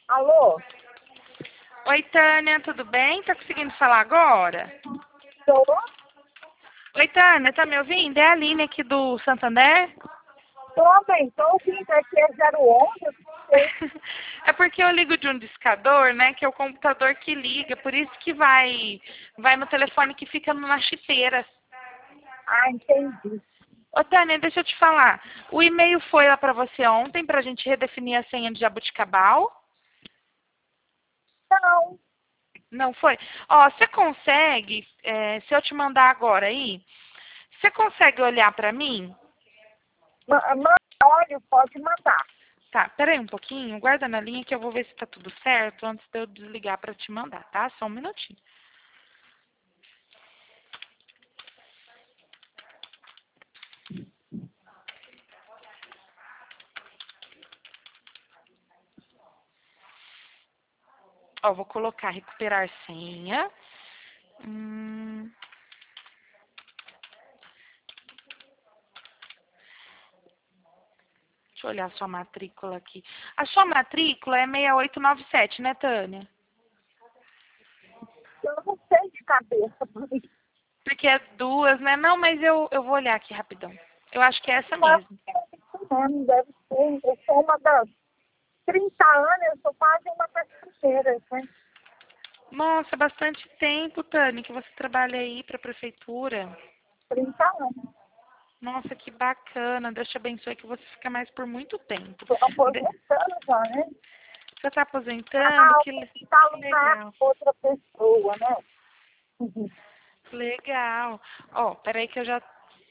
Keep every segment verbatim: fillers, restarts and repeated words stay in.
Alô? Oi, Tânia, tudo bem? Tá conseguindo falar agora? Tô? Oi, Tânia, tá me ouvindo? É a Aline aqui do Santander? Tô bem, tô ouvindo aqui, é zero onze, eu não sei. É porque eu ligo de um discador, né? Que é o computador que liga, por isso que vai, vai no telefone que fica na chiteira. Ah, entendi. Ô, Tânia, deixa eu te falar. O e-mail foi lá pra você ontem pra gente redefinir a senha de Jabuticabal? Não, Não foi? Ó, você consegue, é, se eu te mandar agora aí, você consegue olhar pra mim? ma- ma- olha, pode mandar. Tá, peraí um pouquinho, guarda na linha que eu vou ver se tá tudo certo antes de eu desligar pra te mandar, tá? Só um minutinho. Ó, vou colocar recuperar senha. Hum, deixa eu olhar a sua matrícula aqui. A sua matrícula é seis oito nove sete, né, Tânia? Eu não sei de cabeça, mas Porque é duas, né? Não, mas eu, eu vou olhar aqui rapidão. Eu acho que é essa eu acho mesmo. que é isso mesmo, deve ser. Eu sou uma das trinta anos, eu sou quase uma das primeiras, né? Nossa, bastante tempo, Tânia, que você trabalha aí pra prefeitura. trinta anos. Nossa, que bacana. Deus te abençoe que você fica mais por muito tempo. Estou De- aposentando já, né? Você está aposentando? Ah, Que, le- está que não é legal. outra pessoa, né? Uhum. Legal. Ó, peraí que eu já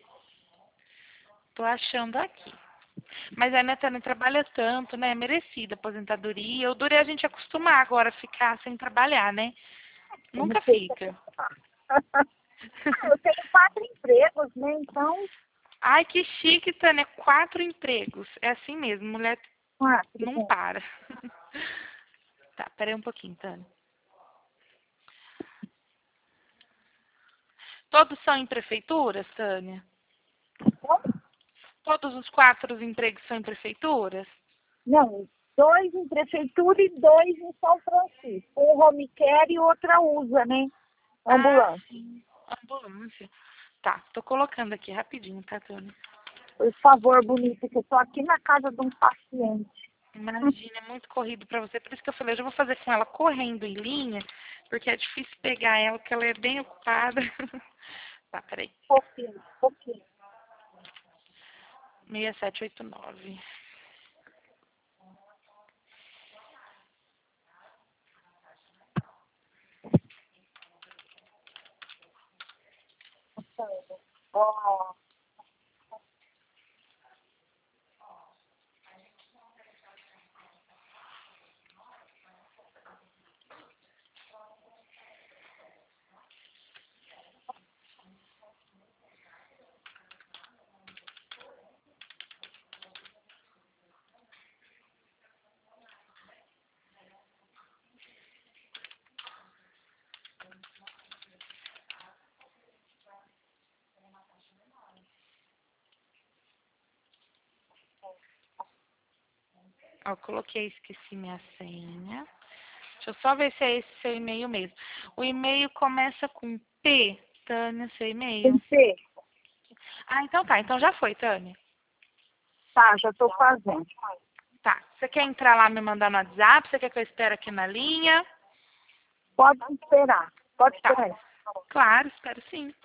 tô achando aqui. Mas a Netane trabalha tanto, né? É merecida a aposentadoria. O duro é a gente acostumar agora a ficar sem trabalhar, né? Eu não Nunca sei se fica. Ah, eu tenho quatro empregos, né? Então, Ai, que chique, Tânia. Quatro empregos. É assim mesmo, mulher ah, tudo não bem. para. Tá, peraí um pouquinho, Tânia. Todos são em prefeituras, Tânia? Todos os quatro empregos são em prefeituras? Não, dois em prefeitura e dois em São Francisco. Um home care e outra usa, né? Ah, Ambulância. sim. Ambulância. Tá, tô colocando aqui rapidinho, tá, Tânia? Por favor, bonita, que eu tô aqui na casa de um paciente. Imagina, é muito corrido pra você. Por isso que eu falei, eu já vou fazer com ela correndo em linha, porque é difícil pegar ela, porque ela é bem ocupada. Tá, peraí. Pouquinho, pouquinho. seis sete oito nove. Ó, Ó, coloquei, esqueci minha senha. Deixa eu só ver se é esse seu e-mail mesmo. O e-mail começa com P, Tânia, seu tem e-mail. que ser. Ah, então tá. Então já foi, Tânia. Tá, já tô fazendo. Tá. Você quer entrar lá e me mandar no WhatsApp? Você quer que eu espere aqui na linha? Pode esperar. Pode Tá. esperar. Claro, espero sim.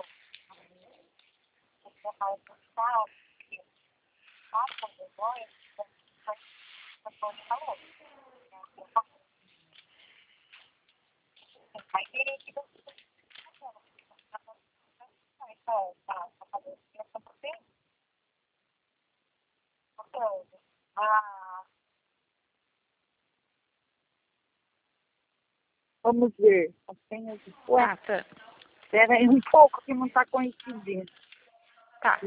Vamos ver. A senha de... Ué, Tá, Tânia. espera aí um pouco que não tá coincidindo. Tá.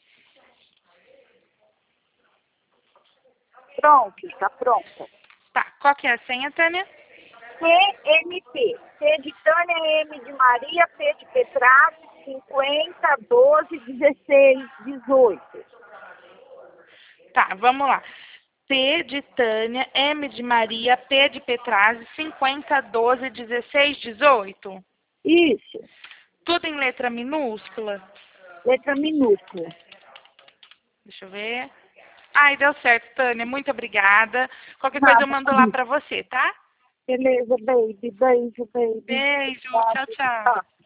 Pronto, tá pronta. Tá. Qual que é a senha, Tânia? P M P. T de Tânia, M de Maria, P de Petrarca, cinquenta, doze, dezesseis, dezoito. Tá, vamos lá. P de Tânia, M de Maria, P de Petrazzi, cinquenta, doze, dezesseis, dezoito. Isso. Tudo em letra minúscula? Letra minúscula. Deixa eu ver. Ai, deu certo, Tânia. Muito obrigada. Qualquer coisa eu mando lá pra você, tá? Beleza, baby. Beijo, baby. Beijo. Tchau, tchau. Tchau.